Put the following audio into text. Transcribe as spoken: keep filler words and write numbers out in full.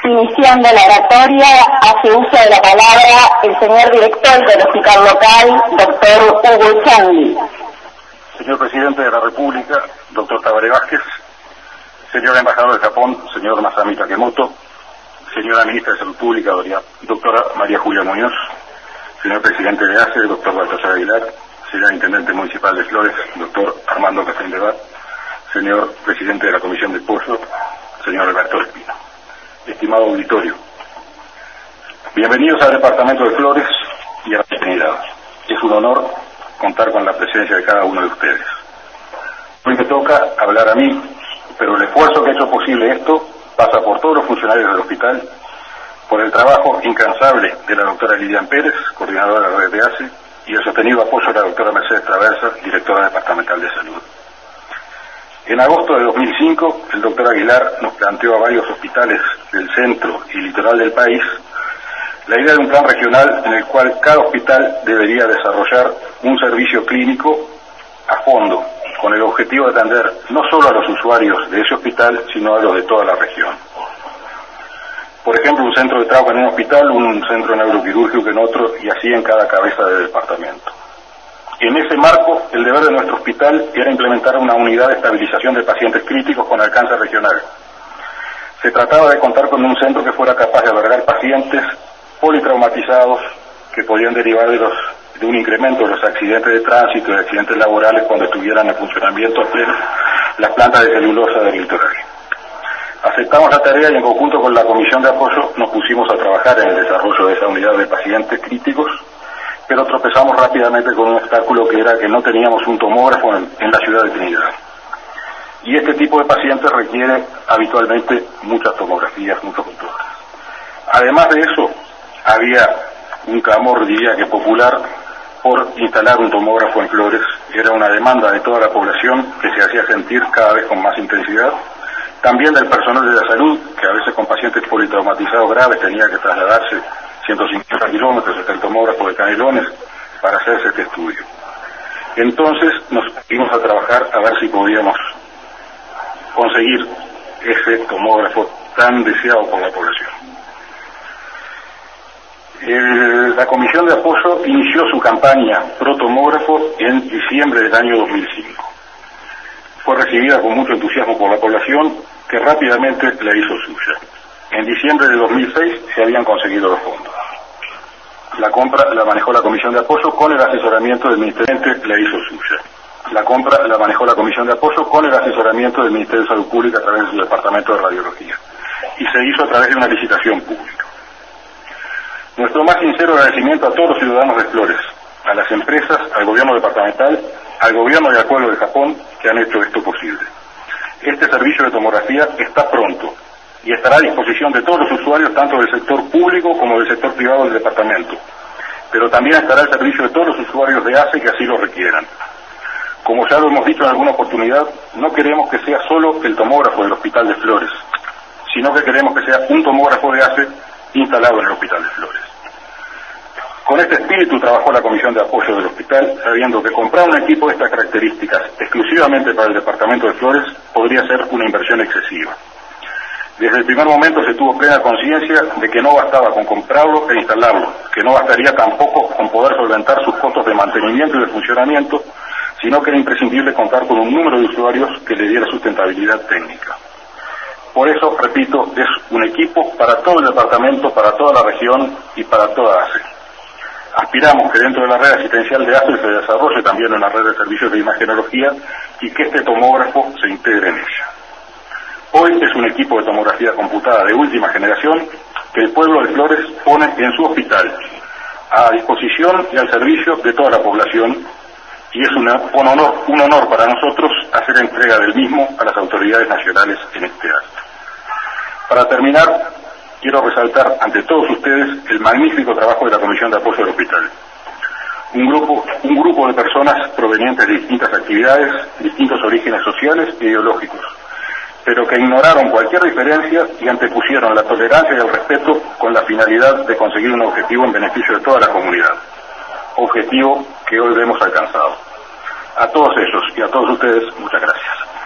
Iniciando la oratoria, hace uso de la palabra el señor director del hospital local, doctor Hugo Echandi. Señor Presidente de la República, doctor Tabaré Vázquez, señor Embajador de Japón, señor Masami Takemoto, señora Ministra de Salud Pública, doctora María Julia Muñoz, señor Presidente de A C E, doctor Baltasar Aguilar, señor Intendente Municipal de Flores, doctor Armando Castendebat, señor Presidente de la Comisión de Pozo, señor Alberto Espino. Estimado auditorio, bienvenidos al Departamento de Flores y a la Trinidad. Es un honor contar con la presencia de cada uno de ustedes. Hoy me toca hablar a mí, pero el esfuerzo que ha hecho posible esto pasa por todos los funcionarios del hospital, por el trabajo incansable de la doctora Lilian Pérez, coordinadora de la red de A C E, y el sostenido apoyo de la doctora Mercedes Traversa, directora departamental de salud. En agosto de dos mil cinco, el doctor Aguilar nos planteó a varios hospitales del centro y litoral del país la idea de un plan regional en el cual cada hospital debería desarrollar un servicio clínico a fondo, con el objetivo de atender no solo a los usuarios de ese hospital, sino a los de toda la región. Por ejemplo, un centro de trauma en un hospital, un centro neuroquirúrgico en otro, y así en cada cabeza de departamento. En ese marco, el deber de nuestro hospital era implementar una unidad de estabilización de pacientes críticos con alcance regional. Se trataba de contar con un centro que fuera capaz de albergar pacientes politraumatizados que podían derivar de, los, de un incremento de los accidentes de tránsito y de accidentes laborales cuando estuvieran en funcionamiento pleno las plantas de celulosa del litoral. Aceptamos la tarea y en conjunto con la Comisión de Apoyo nos pusimos a trabajar en el desarrollo de esa unidad de pacientes críticos, pero tropezamos rápidamente con un obstáculo que era que no teníamos un tomógrafo en, en la ciudad de Trinidad. Y este tipo de pacientes requiere habitualmente muchas tomografías, muchos controles. Además de eso, había un clamor, diría que popular, por instalar un tomógrafo en Flores. Era una demanda de toda la población que se hacía sentir cada vez con más intensidad. También del personal de la salud, que a veces con pacientes politraumatizados graves tenía que trasladarse ciento cincuenta kilómetros hasta el tomógrafo de Canelones para hacerse este estudio. Entonces nos pusimos a trabajar a ver si podíamos conseguir ese tomógrafo tan deseado por la población. El, la Comisión de Apoyo inició su campaña pro tomógrafo en diciembre del año dos mil cinco. Fue recibida con mucho entusiasmo por la población, que rápidamente la hizo suya. En diciembre de dos mil seis se habían conseguido los fondos. La compra la manejó la Comisión de Apoyo con el asesoramiento del Ministerio, la hizo suya. La compra la manejó la Comisión de Apoyo con el asesoramiento del Ministerio de Salud Pública a través del Departamento de Radiología. Y se hizo a través de una licitación pública. Nuestro más sincero agradecimiento a todos los ciudadanos de Flores, a las empresas, al gobierno departamental, al gobierno y al pueblo de Japón que han hecho esto posible. Este servicio de tomografía está pronto y estará a disposición de todos los usuarios, tanto del sector público como del sector privado del departamento. Pero también estará al servicio de todos los usuarios de A C E que así lo requieran. Como ya lo hemos dicho en alguna oportunidad, no queremos que sea solo el tomógrafo del Hospital de Flores, sino que queremos que sea un tomógrafo de A C E instalado en el Hospital de Flores. Con este espíritu trabajó la Comisión de Apoyo del hospital, sabiendo que comprar un equipo de estas características exclusivamente para el departamento de Flores podría ser una inversión excesiva. Desde el primer momento se tuvo plena conciencia de que no bastaba con comprarlo e instalarlo, que no bastaría tampoco con poder solventar sus costos de mantenimiento y de funcionamiento, sino que era imprescindible contar con un número de usuarios que le diera sustentabilidad técnica. Por eso, repito, es un equipo para todo el departamento, para toda la región y para toda A C E. Aspiramos que dentro de la red asistencial de A C E se desarrolle también una red de servicios de imagenología y que este tomógrafo se integre en ella. Hoy es un equipo de tomografía computada de última generación que el pueblo de Flores pone en su hospital a disposición y al servicio de toda la población, y es una, un, honor, un honor para nosotros hacer entrega del mismo a las autoridades nacionales en este acto. Para terminar, quiero resaltar ante todos ustedes el magnífico trabajo de la Comisión de Apoyo del Hospital. Un grupo, un grupo de personas provenientes de distintas actividades, distintos orígenes sociales e ideológicos, pero que ignoraron cualquier diferencia y antepusieron la tolerancia y el respeto con la finalidad de conseguir un objetivo en beneficio de toda la comunidad. Objetivo que hoy hemos alcanzado. A todos ellos y a todos ustedes, muchas gracias.